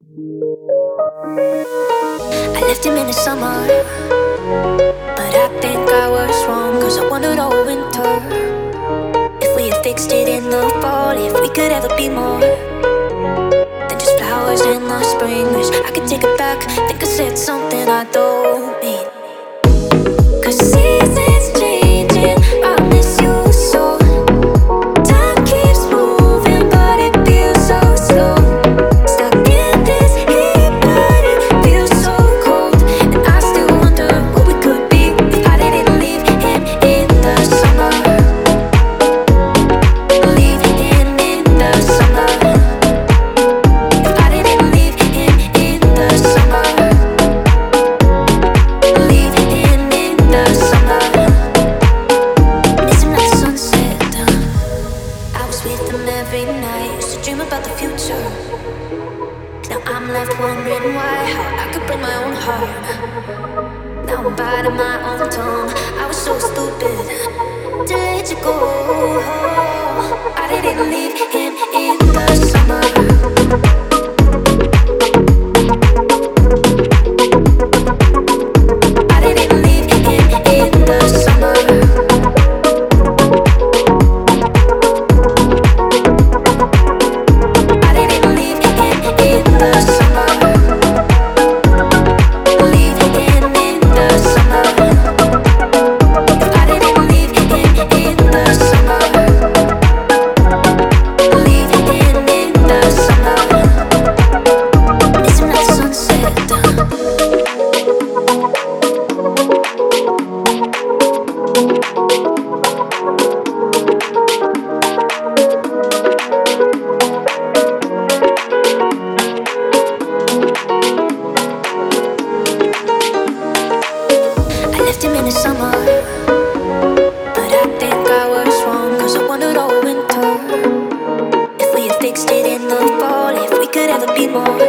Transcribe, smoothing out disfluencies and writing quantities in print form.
I left him in the summer, but I think I was wrong, cause I wandered all winter. If we had fixed it in the fall, if we could ever be more than just flowers in the spring. Wish I could take it back, think I said something I don't mean. Cause seasons changing, I miss you so. Time keeps moving, but it feels so slow. Stuck in this heat, but it feels so cold. And I still wonder what we could be if I didn't leave him in the summer. Leave him in the summer. If I didn't leave him in the summer. Leave him in the summer. Miss him like the sunset. I was with him every night, used to dream about the future. Now I'm left wondering why, how I could break my own heart. Now I'm biting my own tongue. I was so stupid to let you go. I didn't leave him in the summer. I didn't leave him in the summer. I didn't leave him in the summer. Leave him in the summer. I didn't leave him in the summer. Leave him in the summer. Miss him like the sunset. I left him in the summer, but I think I was wrong, cause I wandered all winter. If we had fixed it in the fall, if we could ever be more